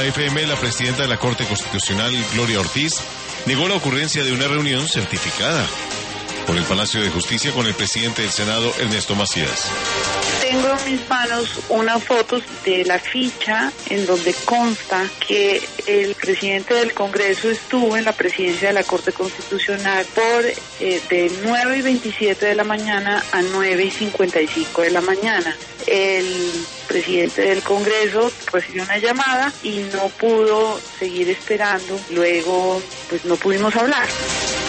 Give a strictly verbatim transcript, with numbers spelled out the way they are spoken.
La F M, la presidenta de la Corte Constitucional, Gloria Ortiz, negó la ocurrencia de una reunión certificada por el Palacio de Justicia con el presidente del Senado, Ernesto Macías. Tengo en mis manos unas fotos de la ficha en donde consta que el presidente del Congreso estuvo en la presidencia de la Corte Constitucional por eh, de nueve y veintisiete de la mañana a nueve y cincuenta y cinco de la mañana. El presidente del Congreso recibió una llamada y no pudo seguir esperando. Luego, pues no pudimos hablar.